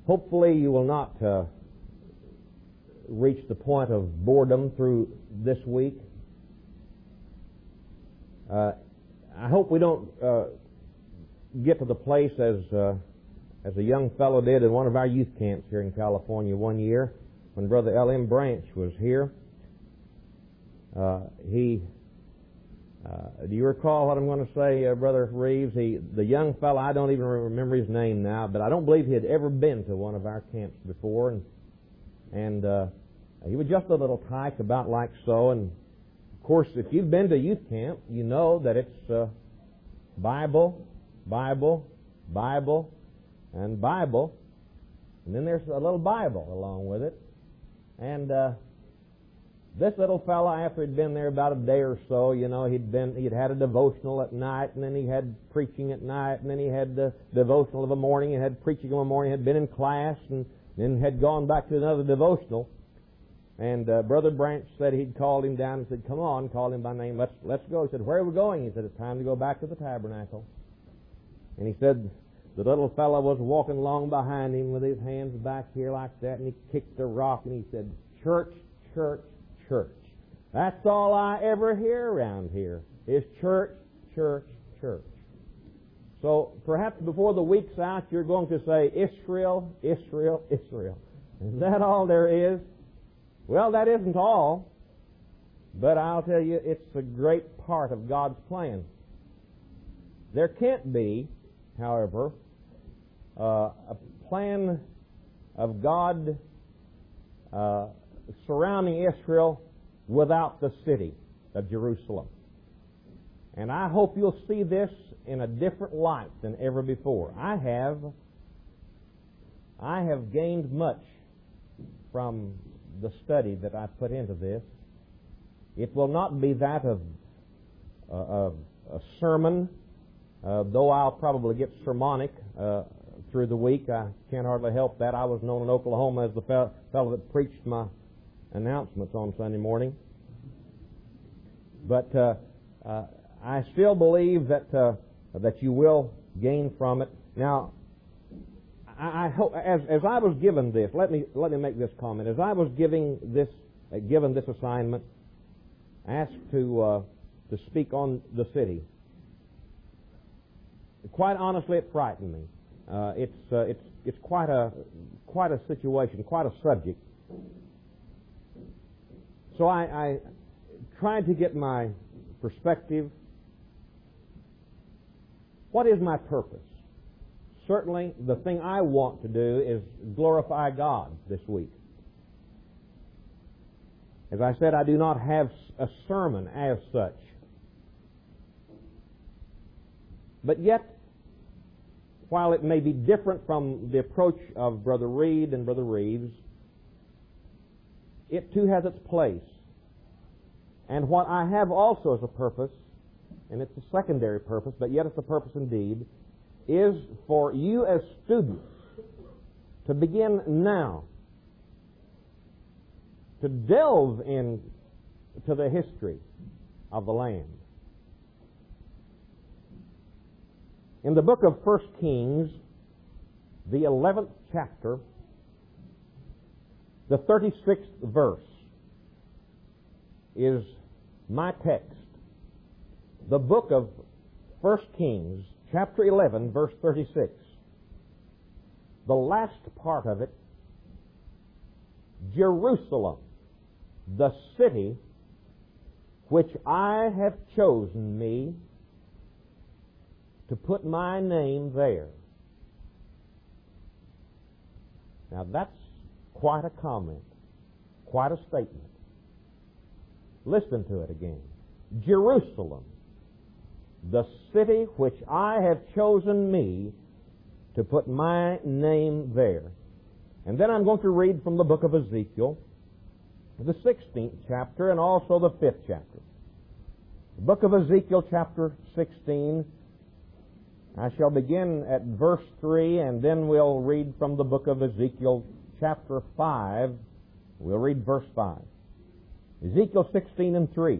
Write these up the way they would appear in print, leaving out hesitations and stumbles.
Hopefully you will not reach the point of boredom through this week. I hope we don't get to the place as a young fellow did in one of our youth camps here in California one year when Brother L.M. Branch was here. Do you recall what I'm going to say, Brother Reeves? The young fellow, I don't even remember his name now, but I don't believe he had ever been to one of our camps before, and he was just a little tyke, about like so. And of course, if you've been to youth camp, you know that it's Bible, Bible, Bible, and Bible, and then there's a little Bible along with it. And this little fella, after he'd been there about a day or so, you know, he'd had a devotional at night, and then he had preaching at night, and then he had the devotional of a morning, and had preaching of a morning, had been in class, and then had gone back to another devotional. And Brother Branch said he'd called him down and said, "Come on," called him by name, let's go. He said, "Where are we going?" He said, "It's time to go back to the tabernacle." And he said the little fellow was walking along behind him with his hands back here like that, and he kicked a rock, and he said, "Church, church, church. That's all I ever hear around here is church, church, church." So perhaps before the week's out, you're going to say, "Israel, Israel, Israel." Is that all there is? Well, that isn't all, but I'll tell you, it's a great part of God's plan. There can't be, however, a plan of God surrounding Israel without the city of Jerusalem. And I hope you'll see this in a different light than ever before. I have gained much from the study that I put into this. It will not be that of a sermon, though I'll probably get sermonic through the week. I can't hardly help that. I was known in Oklahoma as the fellow that preached my announcements on Sunday morning. But I still believe that you will gain from it. Now, I hope, as I was given this, let me make this comment. As I was given this assignment, asked to speak on the city, quite honestly, it frightened me. It's quite a situation, quite a subject. So I tried to get my perspective. What is my purpose? Certainly, the thing I want to do is glorify God this week. As I said, I do not have a sermon as such. But yet, while it may be different from the approach of Brother Reed and Brother Reeves, it too has its place. And what I have also as a purpose, and it's a secondary purpose, but yet it's a purpose indeed, is for you as students to begin now to delve into the history of the land. In the book of 1 Kings, the 11th chapter, the 36th verse is my text. The book of 1 Kings, chapter 11, verse 36. The last part of it, Jerusalem, the city which I have chosen me to put my name there. Now that's quite a comment, quite a statement. Listen to it again. Jerusalem, the city which I have chosen me to put my name there. And then I'm going to read from the book of Ezekiel, the 16th chapter and also the 5th chapter. The book of Ezekiel, chapter 16, I shall begin at verse 3, and then we'll read from the book of Ezekiel, chapter 5. We'll read verse 5. Ezekiel 16 and 3.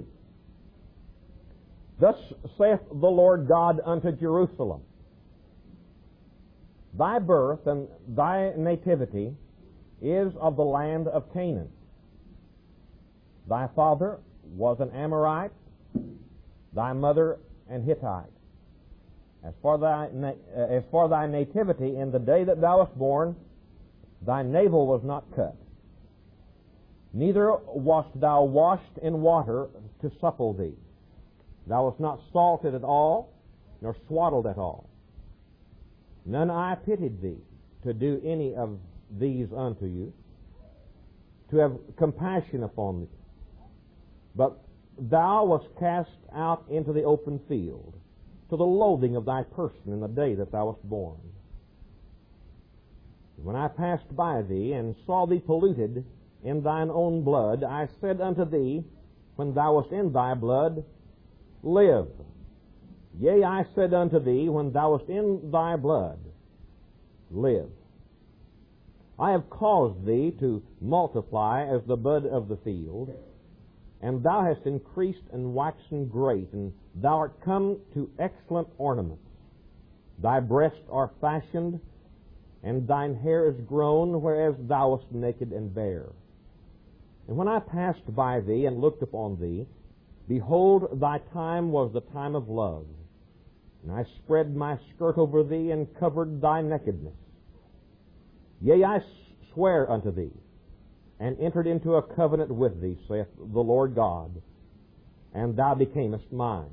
Thus saith the Lord God unto Jerusalem, Thy birth and thy nativity is of the land of Canaan. Thy father was an Amorite, thy mother an Hittite. As for thy nativity, in the day that thou wast born, thy navel was not cut, neither wast thou washed in water to supple thee. Thou wast not salted at all, nor swaddled at all. None eye pitied thee to do any of these unto you, to have compassion upon thee. But thou wast cast out into the open field, to the loathing of thy person in the day that thou wast born. When I passed by thee, and saw thee polluted in thine own blood, I said unto thee, when thou wast in thy blood, live. Yea, I said unto thee, when thou wast in thy blood, live. I have caused thee to multiply as the bud of the field, and thou hast increased and waxen great, and thou art come to excellent ornaments. Thy breasts are fashioned, and thine hair is grown, whereas thou wast naked and bare. And when I passed by thee and looked upon thee, behold, thy time was the time of love. And I spread my skirt over thee, and covered thy nakedness. Yea, I swear unto thee, and entered into a covenant with thee, saith the Lord God, and thou becamest mine.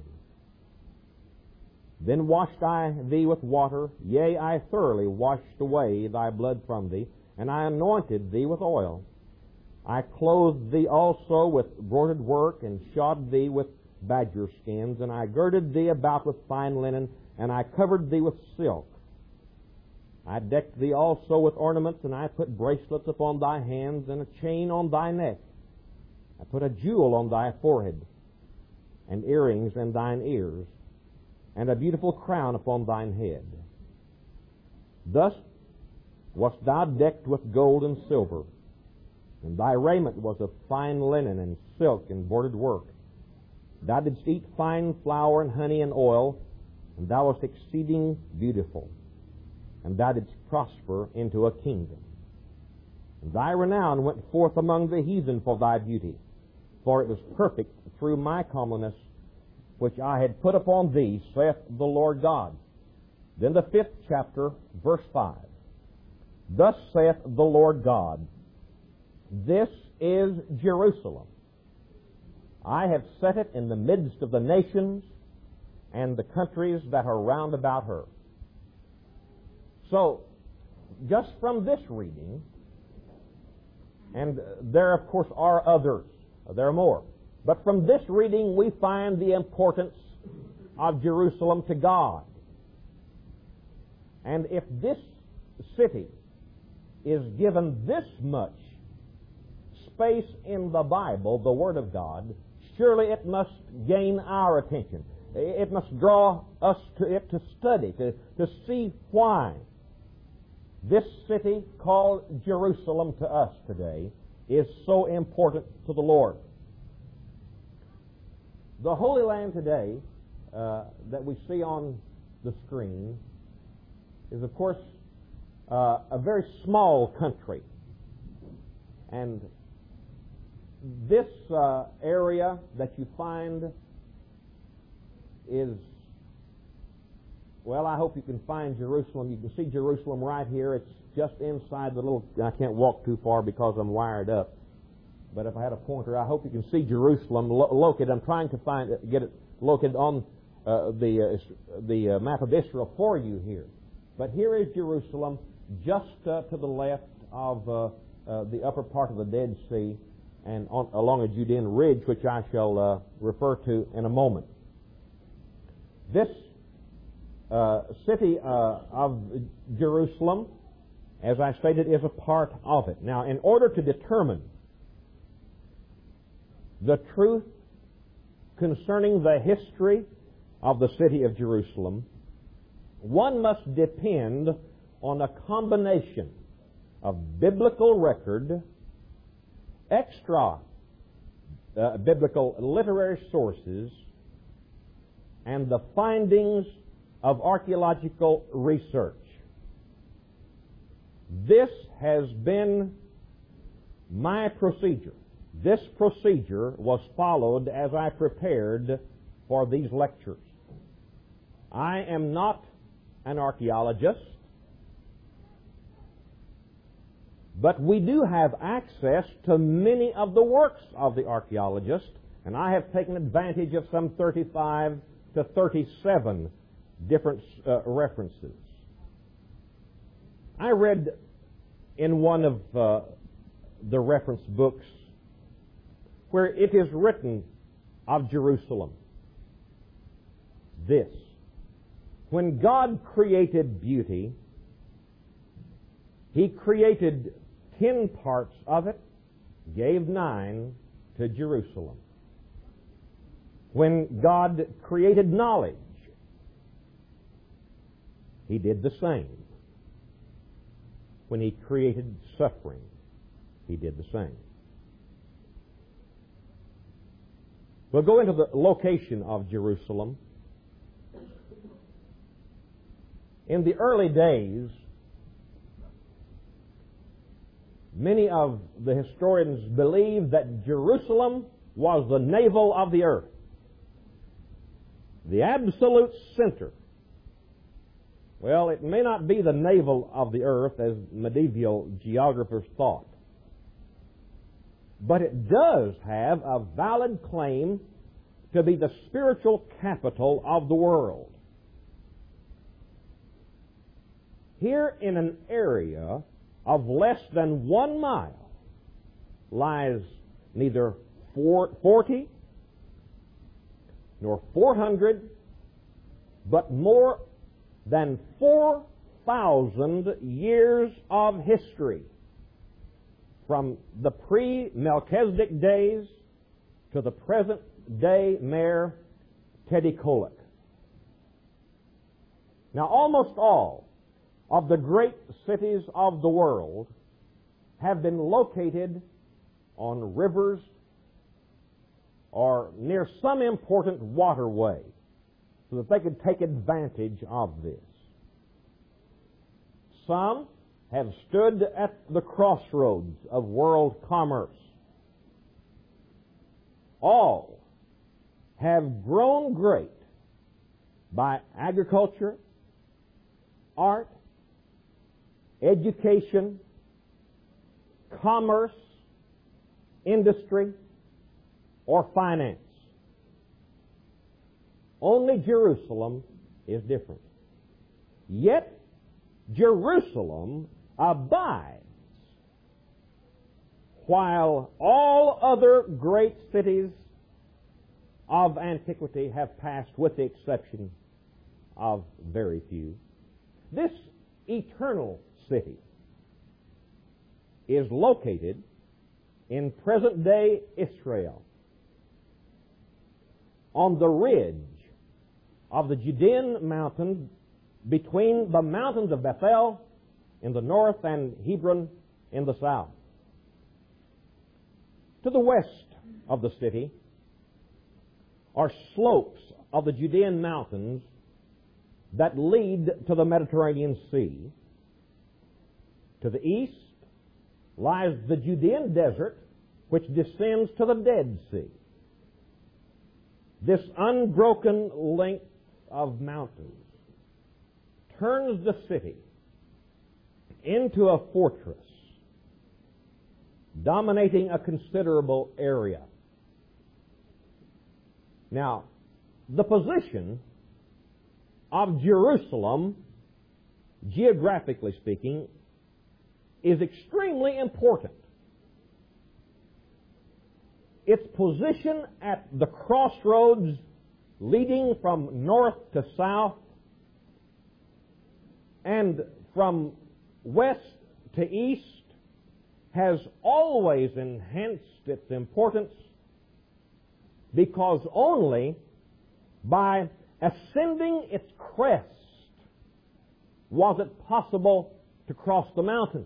Then washed I thee with water, yea, I thoroughly washed away thy blood from thee, and I anointed thee with oil. I clothed thee also with broidered work, and shod thee with badger skins, and I girded thee about with fine linen, and I covered thee with silk. I decked thee also with ornaments, and I put bracelets upon thy hands, and a chain on thy neck. I put a jewel on thy forehead, and earrings in thine ears, and a beautiful crown upon thine head. Thus wast thou decked with gold and silver, and thy raiment was of fine linen and silk and broidered work. Thou didst eat fine flour and honey and oil, and thou wast exceeding beautiful, and thou didst prosper into a kingdom. And thy renown went forth among the heathen for thy beauty, for it was perfect through my comeliness, which I had put upon thee, saith the Lord God. Then the 5th chapter, verse 5. Thus saith the Lord God, this is Jerusalem. I have set it in the midst of the nations and the countries that are round about her. So, just from this reading, and there of course are others, there are more, but from this reading we find the importance of Jerusalem to God. And if this city is given this much space in the Bible, the Word of God, surely it must gain our attention. It must draw us to it to study, to see why this city called Jerusalem to us today is so important to the Lord. The Holy Land today that we see on the screen is, of course, a very small country. And this area that you find is, well, I hope you can find Jerusalem. You can see Jerusalem right here. It's just inside the little, I can't walk too far because I'm wired up. But if I had a pointer, I hope you can see Jerusalem located. I'm trying to get it located on the map of Israel for you here. But here is Jerusalem, just to the left of the upper part of the Dead Sea, and along a Judean ridge, which I shall refer to in a moment. This city of Jerusalem, as I stated, is a part of it. Now, in order to determine the truth concerning the history of the city of Jerusalem, one must depend on a combination of biblical record, extra biblical literary sources, and the findings of archaeological research. this has been my procedure. This procedure was followed as I prepared for these lectures. I am not an archaeologist, but we do have access to many of the works of the archaeologist, and I have taken advantage of some 35 to 37 different references. I read in one of the reference books where it is written of Jerusalem this: when God created beauty, He created 10 parts of it, gave 9 to Jerusalem. When God created knowledge, He did the same. When He created suffering, He did the same. We'll go into the location of Jerusalem. In the early days, many of the historians believe that Jerusalem was the navel of the earth, the absolute center. Well, it may not be the navel of the earth as medieval geographers thought, but it does have a valid claim to be the spiritual capital of the world. Here in an area of less than 1 mile lies neither 40 nor 400, but more than 4,000 years of history, from the pre-Melchizedek days to the present-day mayor, Teddy Kollek. Now, almost all of the great cities of the world have been located on rivers or near some important waterway so that they could take advantage of this. Some have stood at the crossroads of world commerce. All have grown great by agriculture, art, education, commerce, industry, or finance. Only Jerusalem is different. Yet, Jerusalem abides, while all other great cities of antiquity have passed, with the exception of very few. This eternal city is located in present-day Israel, on the ridge of the Judean mountain between the mountains of Bethel in the north and Hebron in the south. To the west of the city are slopes of the Judean mountains that lead to the Mediterranean Sea. To the east lies the Judean desert, which descends to the Dead Sea. This unbroken length of mountains turns the city into a fortress, dominating a considerable area. Now, the position of Jerusalem, geographically speaking, is extremely important. Its position at the crossroads leading from north to south and from west to east has always enhanced its importance, because only by ascending its crest was it possible to cross the mountain.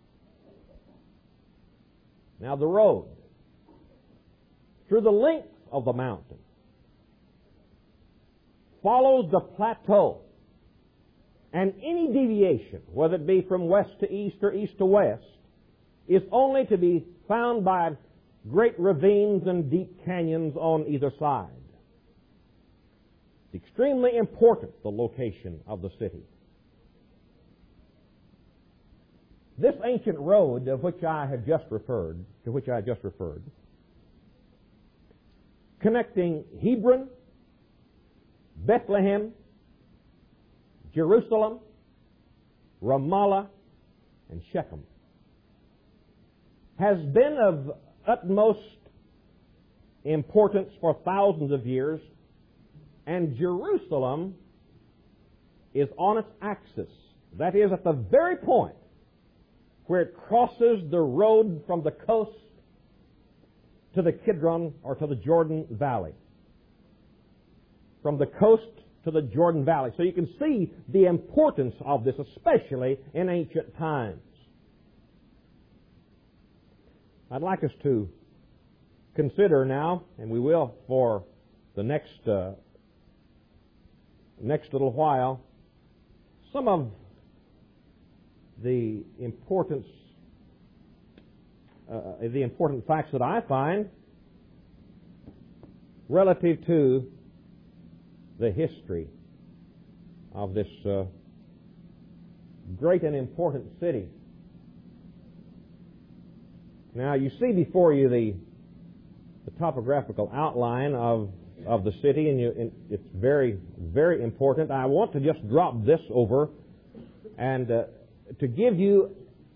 Now, the road through the length of the mountain follows the plateau And any deviation, whether it be from west to east or east to west, is only to be found by great ravines and deep canyons on either side. It's extremely important, the location of the city. This ancient road to which I have just referred, connecting Hebron, Bethlehem, Jerusalem, Ramallah, and Shechem, has been of utmost importance for thousands of years, and Jerusalem is on its axis. That is, at the very point where it crosses the road from the coast to the Kidron or to the Jordan Valley. From the coast to the Jordan Valley. So you can see the importance of this, especially in ancient times. I'd like us to consider now, and we will for the next little while, some of the important facts that I find relative to the history of this great and important city. Now, you see before you the topographical outline of the city, and it's very, very important. I want to just drop this over and to give you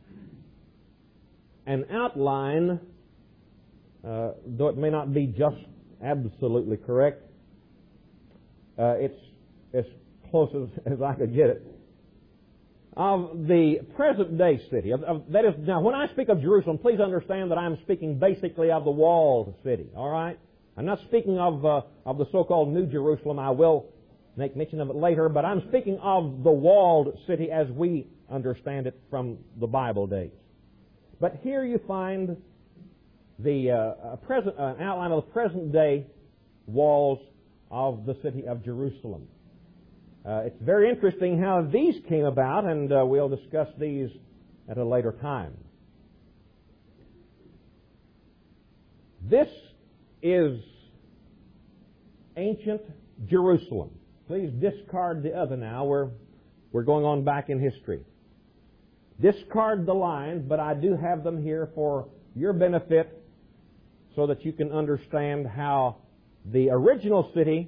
an outline, though it may not be just absolutely correct. It's as close as I could get it. Of the present-day city. That is, now, when I speak of Jerusalem, please understand that I'm speaking basically of the walled city, all right? I'm not speaking of the so-called New Jerusalem. I will make mention of it later, but I'm speaking of the walled city as we understand it from the Bible days. But here you find the an outline of the present-day walls of the city of Jerusalem. It's very interesting how these came about, and we'll discuss these at a later time. This is ancient Jerusalem. Please discard the other now. We're going on back in history. Discard the lines, but I do have them here for your benefit so that you can understand how the original city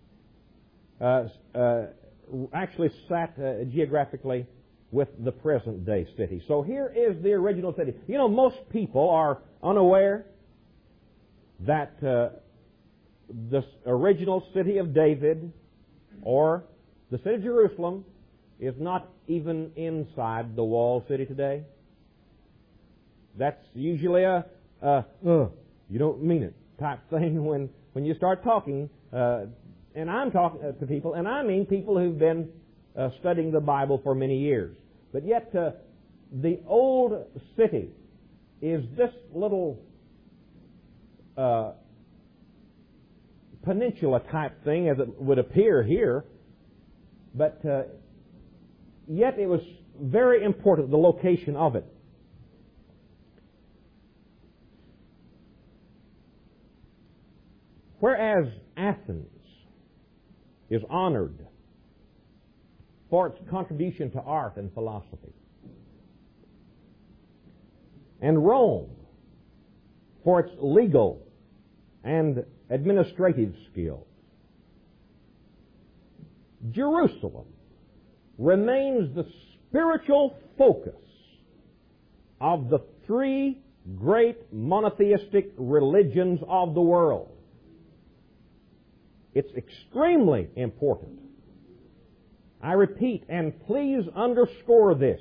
actually sat geographically with the present-day city. So here is the original city. You know, most people are unaware that this original city of David or the city of Jerusalem is not even inside the walled city today. That's usually a you don't mean it type thing when you start talking. And I'm talking to people, and I mean people who've been studying the Bible for many years. But yet, the old city is this little peninsula type thing, as it would appear here. But yet, it was very important, the location of it. Whereas Athens is honored for its contribution to art and philosophy, and Rome for its legal and administrative skills, Jerusalem remains the spiritual focus of the three great monotheistic religions of the world. It's extremely important. I repeat, and please underscore this.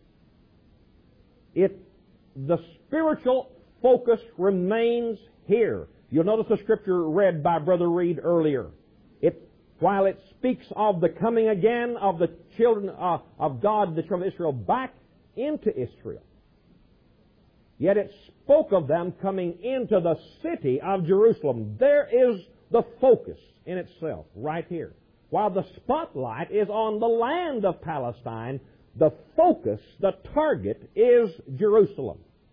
The spiritual focus remains here. You'll notice the scripture read by Brother Reed earlier. While it speaks of the coming again of the children of God, the children of Israel, back into Israel, yet it spoke of them coming into the city of Jerusalem. There is the focus in itself, right here. while the spotlight is on the land of Palestine, the focus, the target is Jerusalem.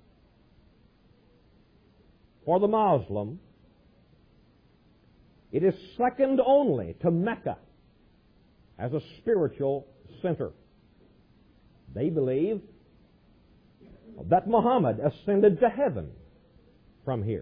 For the Muslim, it is second only to Mecca as a spiritual center. They believe that Muhammad ascended to heaven from here.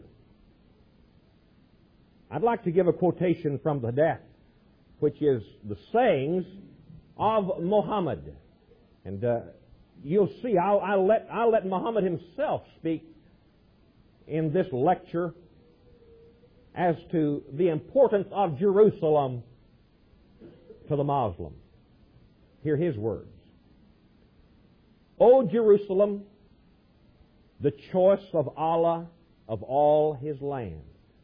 I'd like to give a quotation from the Hadith, which is the sayings of Muhammad. And you'll see, I'll let Muhammad himself speak in this lecture as to the importance of Jerusalem to the Muslim. Hear his words. O Jerusalem, the choice of Allah of all His land.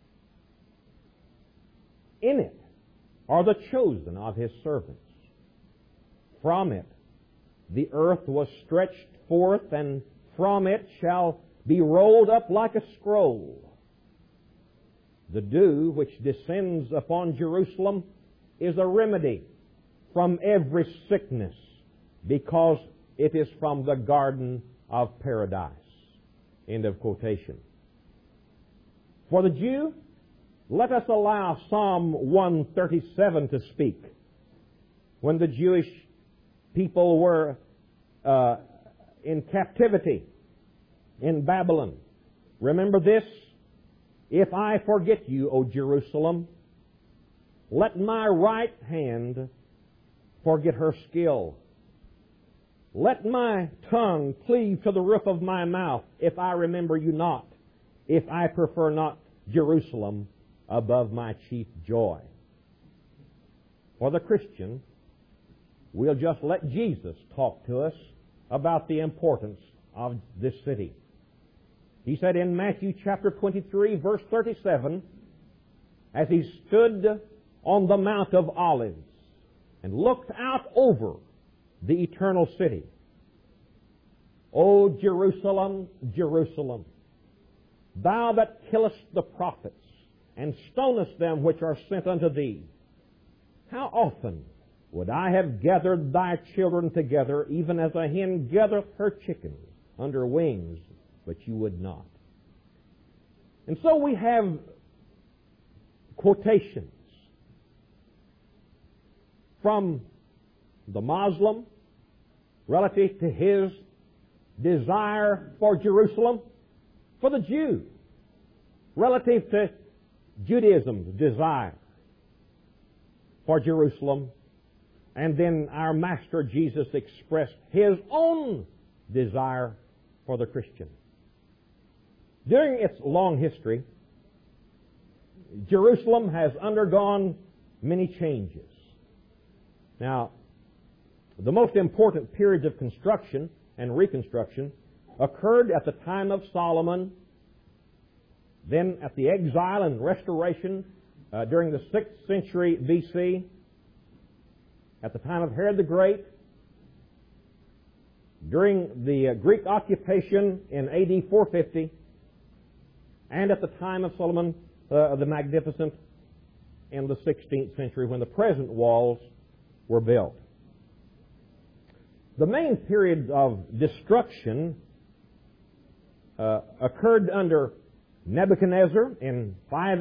In it are the chosen of His servants. From it the earth was stretched forth, and from it shall be rolled up like a scroll. The dew which descends upon Jerusalem is a remedy from every sickness, because it is from the garden of paradise. End of quotation. For the Jew, let us allow Psalm 137 to speak. When the Jewish people were in captivity in Babylon, remember this: if I forget you, O Jerusalem, let my right hand forget her skill. Let my tongue cleave to the roof of my mouth if I remember you not, if I prefer not Jerusalem above my chief joy. For the Christian, we'll just let Jesus talk to us about the importance of this city. He said in Matthew chapter 23, verse 37, as He stood on the Mount of Olives and looked out over the eternal city, O Jerusalem, Jerusalem, thou that killest the prophets and stonest them which are sent unto thee, how often would I have gathered thy children together, even as a hen gathereth her chickens under wings, but you would not. And so we have quotations from the Muslim relative to his desire for Jerusalem, for the Jew relative to Judaism's desire for Jerusalem, and then our Master Jesus expressed His own desire for the Christian. During its long history, Jerusalem has undergone many changes. Now, the most important periods of construction and reconstruction occurred at the time of Solomon, then at the exile and restoration during the 6th century B.C., at the time of Herod the Great, during the Greek occupation in A.D. 450, and at the time of Solomon the Magnificent in the 16th century, when the present walls were built. The main period of destruction occurred under Nebuchadnezzar in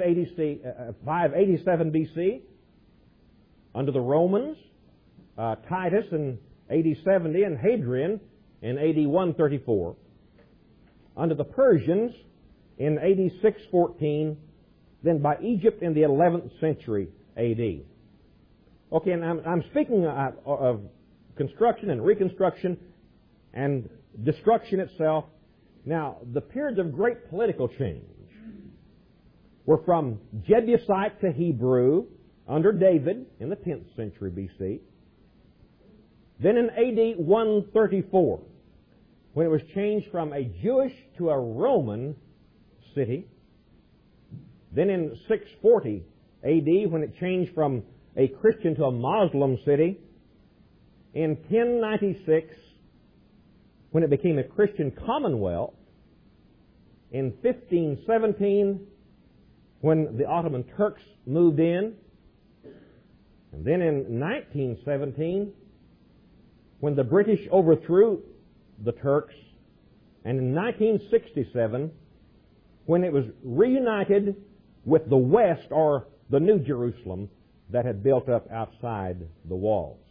587 B.C., under the Romans, Titus in A.D. 70, and Hadrian in A.D. 134, under the Persians in A.D. 614, then by Egypt in the 11th century A.D. Okay, and I'm speaking of construction and reconstruction and destruction itself. Now, the periods of great political change were from Jebusite to Hebrew under David in the 10th century B.C., then in A.D. 134, when it was changed from a Jewish to a Roman city, then in 640 A.D., when it changed from a Christian to a Muslim city, in 1096, when it became a Christian commonwealth, in 1517, when the Ottoman Turks moved in, And then in 1917, when the British overthrew the Turks, and in 1967, when it was reunited with the West, or the New Jerusalem that had built up outside the walls.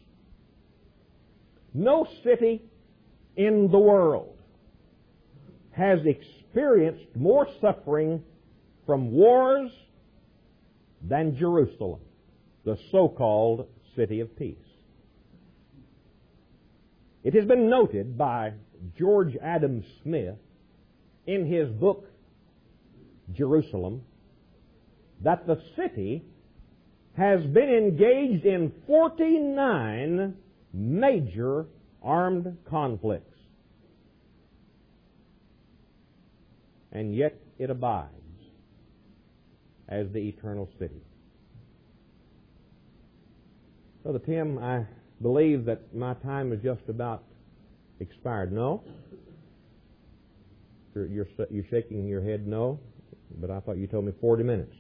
No city in the world has experienced more suffering from wars than Jerusalem, the so-called City of Peace. It has been noted by George Adam Smith in his book, Jerusalem, that the city has been engaged in 49 major armed conflicts. And yet it abides as the eternal city. Brother Tim, I believe that my time is just about expired. No? You're shaking your head no, but I thought you told me 40 minutes.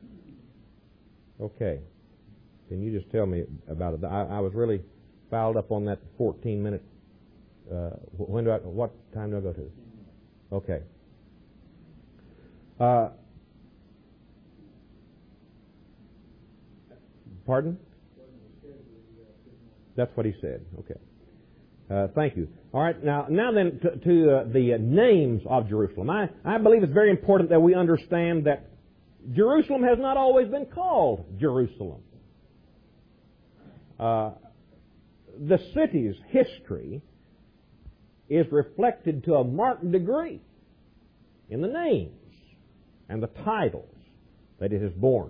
Okay. Can you just tell me about it? I was really fouled up on that 14-minute. What time do I go to? Okay. Pardon? That's what he said. Okay. Thank you. All right. Now then, to the names of Jerusalem. I believe it's very important that we understand that Jerusalem has not always been called Jerusalem. The city's history is reflected to a marked degree in the names and the titles that it has borne.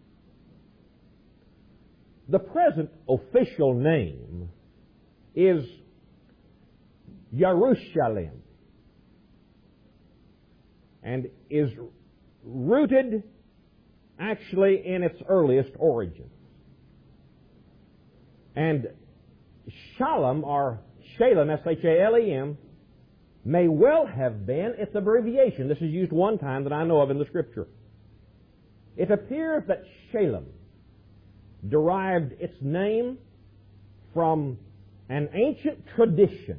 The present official name is Jerusalem and is rooted actually in its earliest origins. And Shalem, or Shalem, S-H-A-L-E-M, may well have been its abbreviation. This is used one time that I know of in the Scripture. It appears that Shalem derived its name from an ancient tradition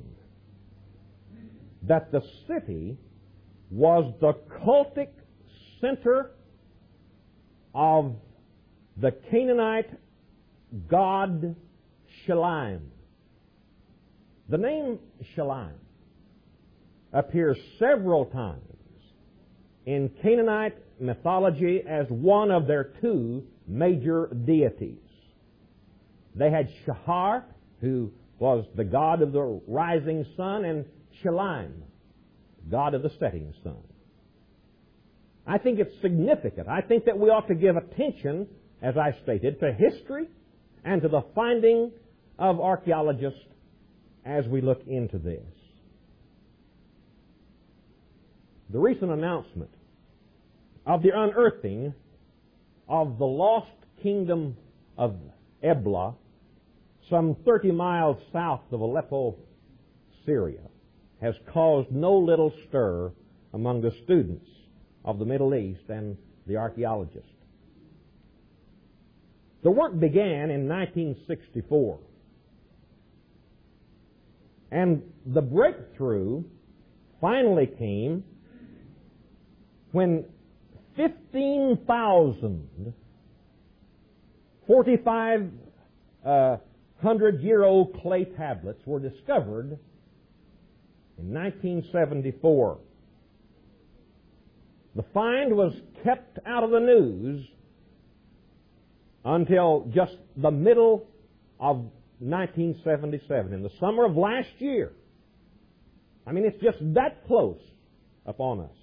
that the city was the cultic center of the Canaanite god Shalim. The name Shalim appears several times in Canaanite mythology as one of their two major deities. They had Shahar, who was the god of the rising sun, and Shalim, god of the setting sun. I think it's significant. I think that we ought to give attention, as I stated, to history and to the finding of archaeologists as we look into this. The recent announcement of the unearthing of the lost kingdom of Ebla, some 30 miles south of Aleppo, Syria, has caused no little stir among the students of the Middle East and the archaeologists. The work began in 1964, and the breakthrough finally came when 15,000 4,500-year-old clay tablets were discovered in 1974. The find was kept out of the news until just the middle of 1977, in the summer of last year. I mean, it's just that close upon us.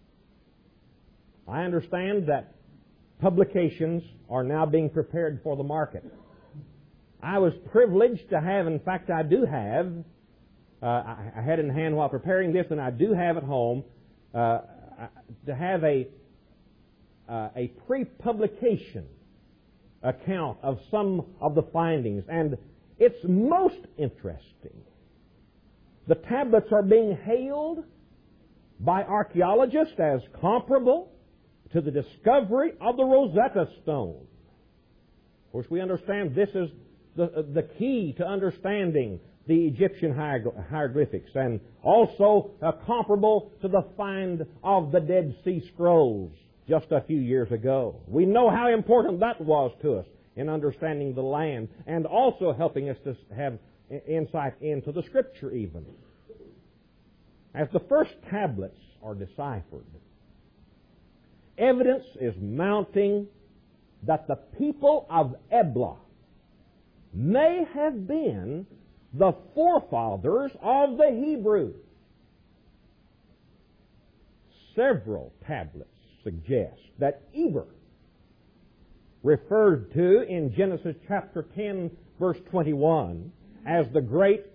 I understand that publications are now being prepared for the market. I was privileged to have, in fact, I do have, I had it in hand while preparing this, and I do have at home, to have a pre-publication account of some of the findings, and it's most interesting. The tablets are being hailed by archaeologists as comparable to the discovery of the Rosetta Stone. Of course, we understand this is the key to understanding the Egyptian hieroglyphics, and also comparable to the find of the Dead Sea Scrolls just a few years ago. We know how important that was to us in understanding the land, and also helping us to have insight into the Scripture even. As the first tablets are deciphered, evidence is mounting that the people of Ebla may have been the forefathers of the Hebrews. Several tablets suggest that Eber, referred to in Genesis chapter 10, verse 21, as the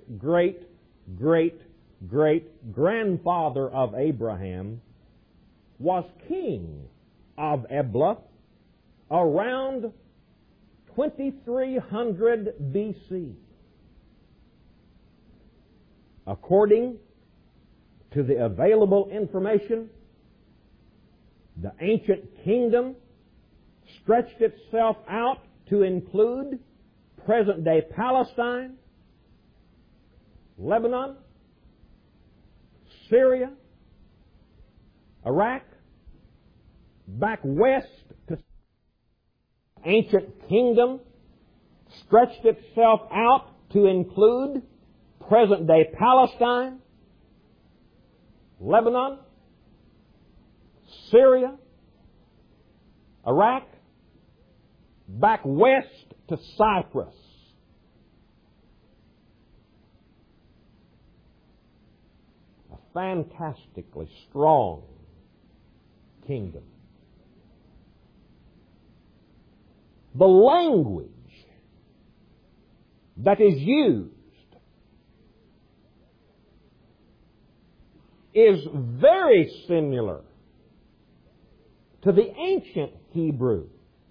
great-great-great-grandfather of Abraham, was king of Ebla around 2300 BC. According to the available information, the ancient kingdom stretched itself out to include present-day Palestine, Lebanon, Syria, Iraq, back west to ancient kingdom stretched itself out to include present-day Palestine, Lebanon, Syria, Iraq, back west to Cyprus. A fantastically strong kingdom. The language that is used is very similar to the ancient Hebrew.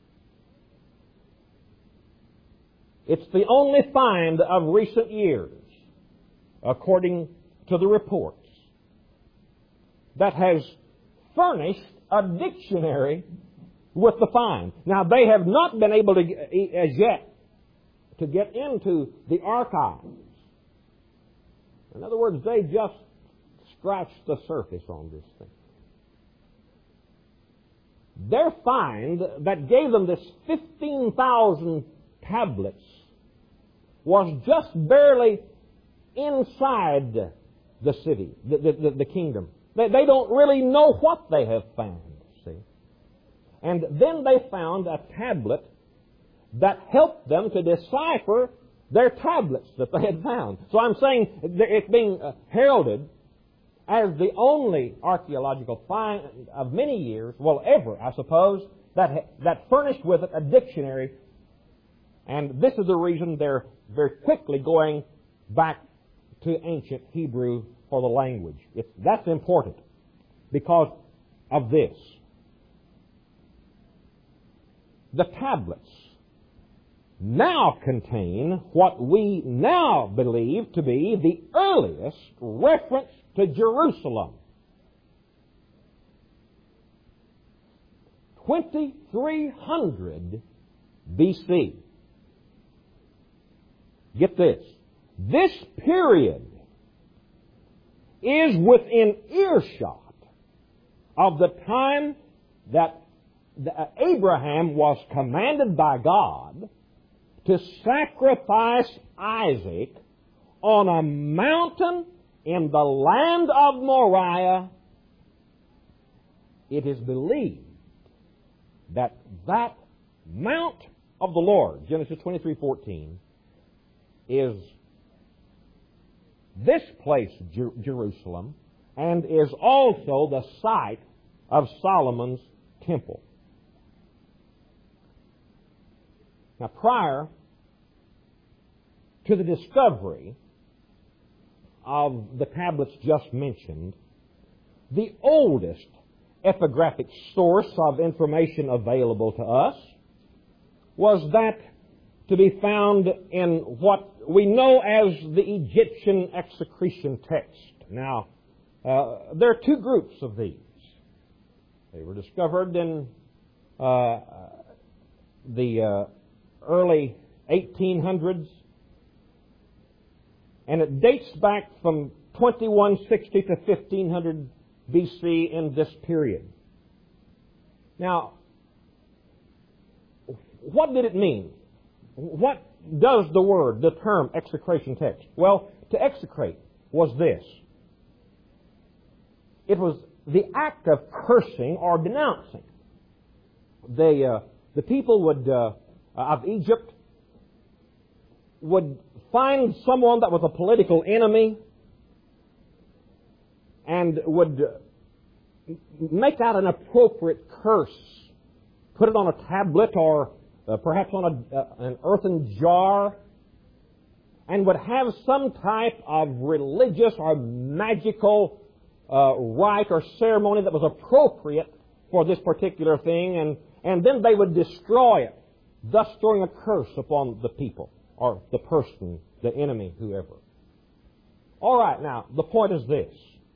It's the only find of recent years, according to the reports, that has furnished a dictionary with the find. Now, they have not been able to, as yet, to get into the archives. In other words, they just scratched the surface on this thing. Their find that gave them this 15,000 tablets was just barely inside the city, the kingdom. They don't really know what they have found, see. And then they found a tablet that helped them to decipher their tablets that they had found. So I'm saying it's being heralded as the only archaeological find of many years, well, ever, I suppose, that furnished with it a dictionary. And this is the reason they're very quickly going back to ancient Hebrew for the language. That's important because of this. The tablets now contain what we now believe to be the earliest reference to Jerusalem. 2300 BC. Get this. This period is within earshot of the time that Abraham was commanded by God to sacrifice Isaac on a mountain in the land of Moriah. It is believed that Mount of the Lord, Genesis 23:14, is this place, Jerusalem, and is also the site of Solomon's temple. Now, prior to the discovery of the tablets just mentioned, the oldest epigraphic source of information available to us was that to be found in what we know as the Egyptian execretion text. Now, there are two groups of these. They were discovered in the early 1800s, and it dates back from 2160 to 1500 BC in this period. Now, what did it mean? What does the term execration text? Well, to execrate was this. It was the act of cursing or denouncing. The people of Egypt would find someone that was a political enemy and would make out an appropriate curse, put it on a tablet or perhaps on an earthen jar, and would have some type of religious or magical rite or ceremony that was appropriate for this particular thing, and then they would destroy it, thus throwing a curse upon the people or the person, the enemy, whoever. All right, now, the point is this.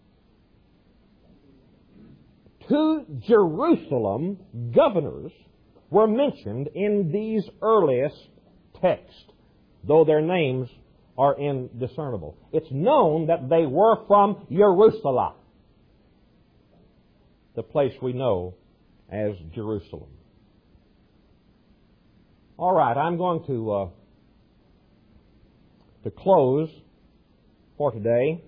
Two Jerusalem governors were mentioned in these earliest texts, though their names are indiscernible. It's known that they were from Jerusalem, the place we know as Jerusalem. All right, I'm going to close for today,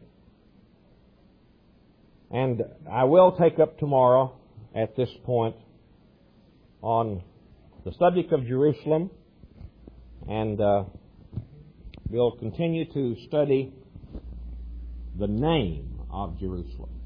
and I will take up tomorrow at this point on the subject of Jerusalem, and we'll continue to study the name of Jerusalem.